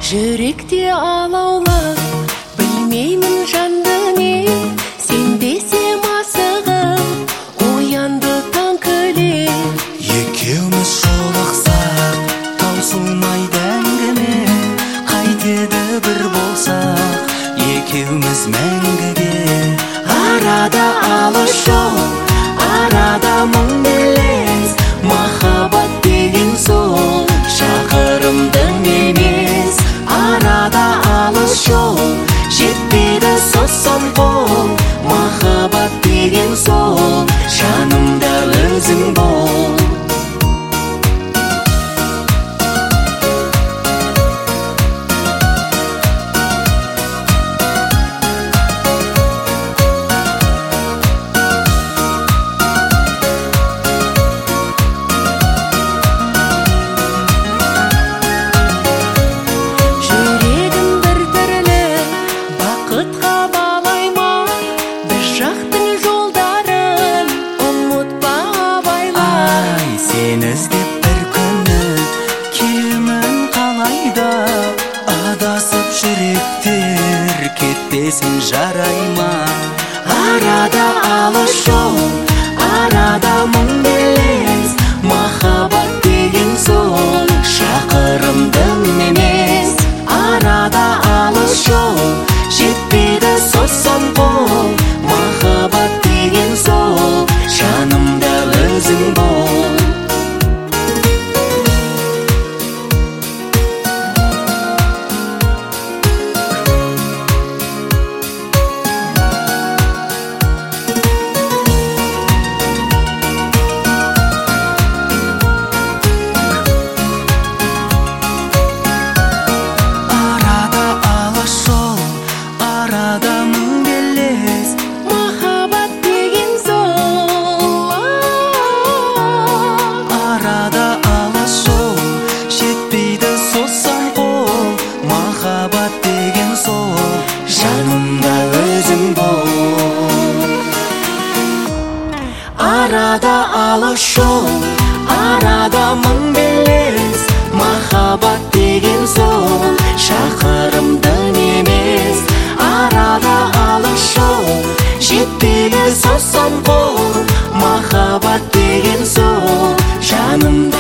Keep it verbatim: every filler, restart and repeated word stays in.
Жүректе алаулап, білмеймін жанды не, сен десем асығып, оянды таң күліп. Екеуміз жолықсақ, таусылмайды әңгіме, қайтеді бір болсақ, екеуміз мәңгіге. Арада алыс жол, арада мың белес, махаббат деген сол, шақырымдың емес. Арада алыс жол, жетпейді сосан қол, махаббат деген сол, жанымда өзің бол. Іздеп бір күні келемін қалайда, адасып жүректер кетпесін жарай ма? Арада алыс жол, арада мың белес, махаббат деген сол, шақырымдың емес. Арада алыс жол, жетпейді сосан қол, махаббат деген сол, жанымда өзің бол. Жанымда өзің бол. Арада алыс жол, арада мың белес, махаббат деген сол, шақырымдың емес. Арада алыс жол, жетпейді сосан қол, махаббат деген сол, жанымда